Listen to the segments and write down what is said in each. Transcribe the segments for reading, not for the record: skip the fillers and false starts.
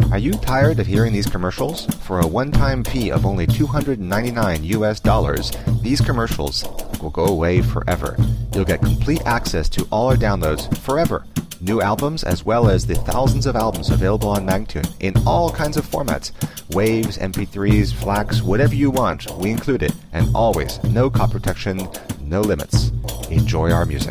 Are you tired of hearing these commercials? For a one-time fee of only $299, these commercials will go away forever. You'll get complete access to all our downloads forever. New albums as well as the thousands of albums available on Magnatune in all kinds of formats. Waves, MP3s, FLACs, whatever you want, we include it. And always, no copy protection, no limits. Enjoy our music.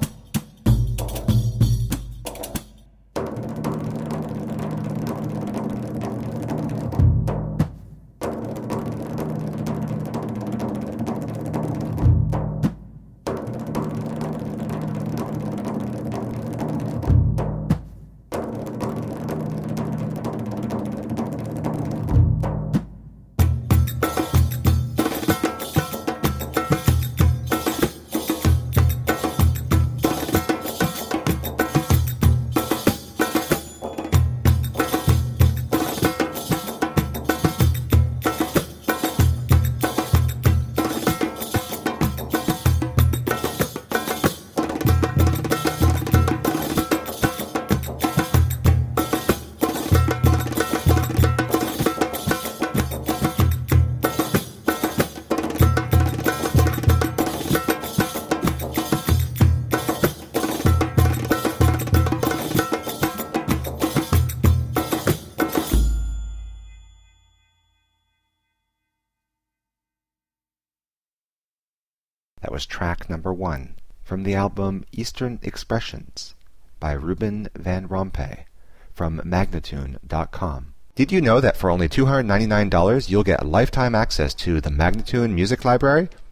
That was track number 1 from the album Eastern Expressions by Ruben Van Rompuy from Magnatune.com. Did you know that for only $299 you'll get lifetime access to the Magnatune Music Library?